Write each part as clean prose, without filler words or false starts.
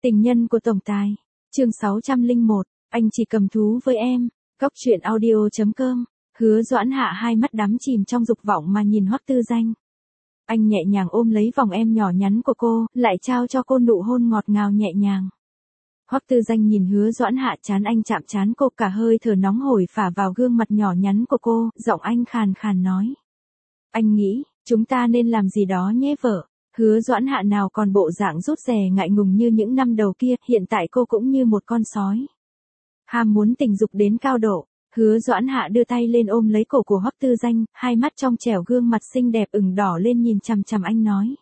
Tình nhân của tổng tài. Chương 601, anh chỉ cầm thú với em. Cóc truyện audio.com. Hứa Doãn Hạ hai mắt đắm chìm trong dục vọng mà nhìn Hoắc Tư Danh. Anh nhẹ nhàng ôm lấy vòng em nhỏ nhắn của cô, lại trao cho cô nụ hôn ngọt ngào nhẹ nhàng. Hoắc Tư Danh nhìn Hứa Doãn Hạ, trán anh chạm trán cô, cả hơi thở nóng hổi phả vào gương mặt nhỏ nhắn của cô, giọng anh khàn khàn nói. Anh nghĩ, chúng ta nên làm gì đó nhé vợ. Hứa Doãn Hạ nào còn bộ dạng rụt rè ngại ngùng như những năm đầu kia, hiện tại cô cũng như một con sói. Ham muốn tình dục đến cao độ. Hứa Doãn Hạ đưa tay lên ôm lấy cổ của Hoắc Tư Danh, hai mắt trong trẻo gương mặt xinh đẹp ửng đỏ lên nhìn chằm chằm anh nói.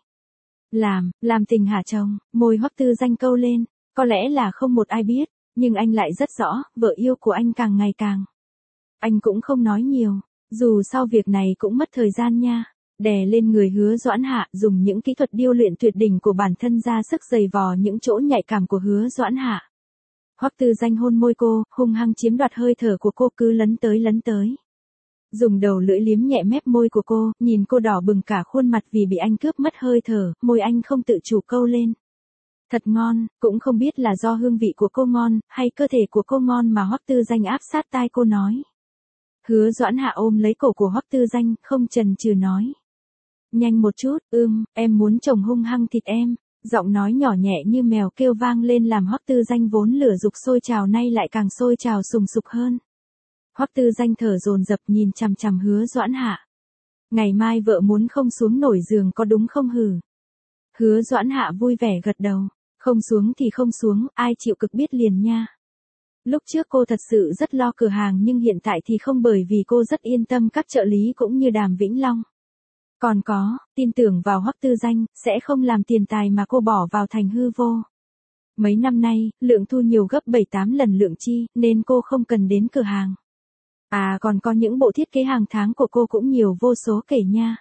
Làm tình hả chồng, môi Hoắc Tư Danh câu lên, có lẽ là không một ai biết, nhưng anh lại rất rõ, vợ yêu của anh càng ngày càng. Anh cũng không nói nhiều, dù sao việc này cũng mất thời gian nha. Đè lên người Hứa Doãn Hạ, dùng những kỹ thuật điêu luyện tuyệt đỉnh của bản thân ra sức giày vò những chỗ nhạy cảm của Hứa Doãn Hạ. Hoắc Tư Danh hôn môi cô, hung hăng chiếm đoạt hơi thở của cô, cứ lấn tới. Dùng đầu lưỡi liếm nhẹ mép môi của cô, nhìn cô đỏ bừng cả khuôn mặt vì bị anh cướp mất hơi thở, môi anh không tự chủ câu lên. Thật ngon, cũng không biết là do hương vị của cô ngon, hay cơ thể của cô ngon mà Hoắc Tư Danh áp sát tai cô nói. Hứa Doãn Hạ ôm lấy cổ của Hoắc Tư Danh, không chần chừ nói. Nhanh một chút, em muốn chồng hung hăng thịt em. Giọng nói nhỏ nhẹ như mèo kêu vang lên làm Hoắc Tư Danh vốn lửa dục sôi trào nay lại càng sôi trào sùng sục hơn. Hoắc Tư Danh thở dồn dập nhìn chằm chằm Hứa Doãn Hạ. Ngày mai vợ muốn không xuống nổi giường có đúng không hử? Hứa Doãn Hạ vui vẻ gật đầu. Không xuống thì không xuống, ai chịu cực biết liền nha. Lúc trước cô thật sự rất lo cửa hàng nhưng hiện tại thì không, bởi vì cô rất yên tâm các trợ lý cũng như Đàm Vĩnh Long. Còn có, tin tưởng vào Hoắc Tư Danh, sẽ không làm tiền tài mà cô bỏ vào thành hư vô. Mấy năm nay, lượng thu nhiều gấp 7-8 lần lượng chi, nên cô không cần đến cửa hàng. À còn có những bộ thiết kế hàng tháng của cô cũng nhiều vô số kể nha.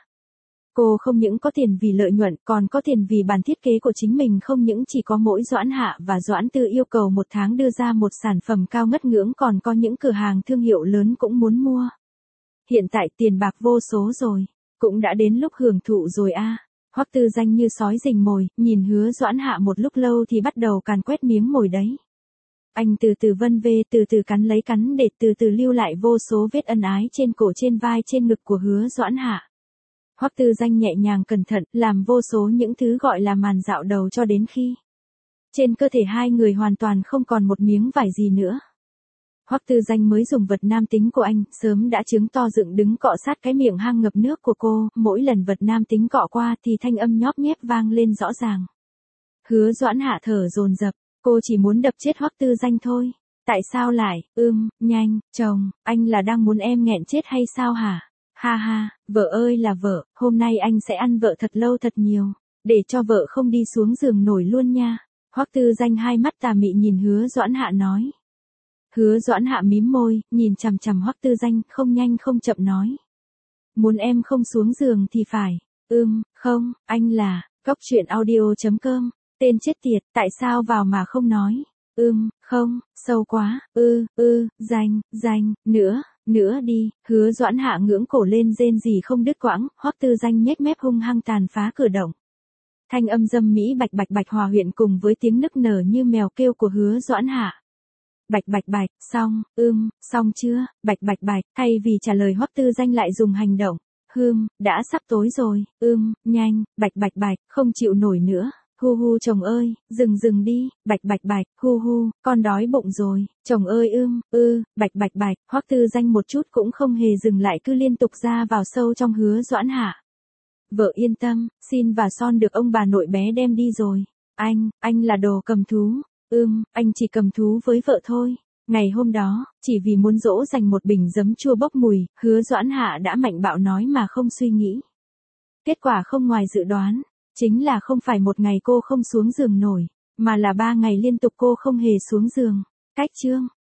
Cô không những có tiền vì lợi nhuận, còn có tiền vì bản thiết kế của chính mình, không những chỉ có mỗi Doãn Hạ và Doãn Tư yêu cầu một tháng đưa ra một sản phẩm cao ngất ngưỡng, còn có những cửa hàng thương hiệu lớn cũng muốn mua. Hiện tại tiền bạc vô số rồi. Cũng đã đến lúc hưởng thụ rồi a. Hoắc Tư Danh như sói rình mồi, nhìn Hứa Doãn Hạ một lúc lâu thì bắt đầu càn quét miếng mồi đấy. Anh từ từ vân vê, từ từ cắn lấy cắn để từ từ lưu lại vô số vết ân ái trên cổ, trên vai, trên ngực của Hứa Doãn Hạ. Hoắc Tư Danh nhẹ nhàng cẩn thận, làm vô số những thứ gọi là màn dạo đầu cho đến khi trên cơ thể hai người hoàn toàn không còn một miếng vải gì nữa. Hoắc Tư Danh mới dùng vật nam tính của anh, sớm đã trứng to dựng đứng cọ sát cái miệng hang ngập nước của cô, mỗi lần vật nam tính cọ qua thì thanh âm nhóp nhép vang lên rõ ràng. Hứa Doãn Hạ thở dồn dập, cô chỉ muốn đập chết Hoắc Tư Danh thôi. Tại sao lại, nhanh, chồng, anh là đang muốn em nghẹn chết hay sao hả? Ha ha, vợ ơi là vợ, hôm nay anh sẽ ăn vợ thật lâu thật nhiều, để cho vợ không đi xuống giường nổi luôn nha. Hoắc Tư Danh hai mắt tà mị nhìn Hứa Doãn Hạ nói. Hứa Doãn Hạ mím môi, nhìn chằm chằm Hoắc Tư Danh, không nhanh không chậm nói. Muốn em không xuống giường thì phải. Không, anh là, Cóc truyện audio.com, tên chết tiệt, tại sao vào mà không nói. Không, sâu quá, nữa đi. Hứa Doãn Hạ ngưỡng cổ lên rên rỉ không đứt quãng, Hoắc Tư Danh nhếch mép hung hăng tàn phá cửa động. Thanh âm dâm mỹ bạch bạch bạch hòa quyện cùng với tiếng nức nở như mèo kêu của Hứa Doãn Hạ. Bạch bạch bạch, xong chưa, bạch bạch bạch, thay vì trả lời Hoắc Tư Danh lại dùng hành động. Đã sắp tối rồi, nhanh, bạch bạch bạch, không chịu nổi nữa. Hu chồng ơi, dừng đi, bạch bạch bạch, hu, con đói bụng rồi, chồng ơi bạch bạch bạch. Hoắc Tư Danh một chút cũng không hề dừng lại, cứ liên tục ra vào sâu trong Hứa Doãn Hạ. Vợ yên tâm, xin và son được ông bà nội bé đem đi rồi. Anh là đồ cầm thú. Anh chỉ cầm thú với vợ thôi. Ngày hôm đó, chỉ vì muốn dỗ dành một bình giấm chua bốc mùi, Hứa Doãn Hạ đã mạnh bạo nói mà không suy nghĩ. Kết quả không ngoài dự đoán, chính là không phải một ngày cô không xuống giường nổi, mà là 3 ngày liên tục cô không hề xuống giường. Cách chương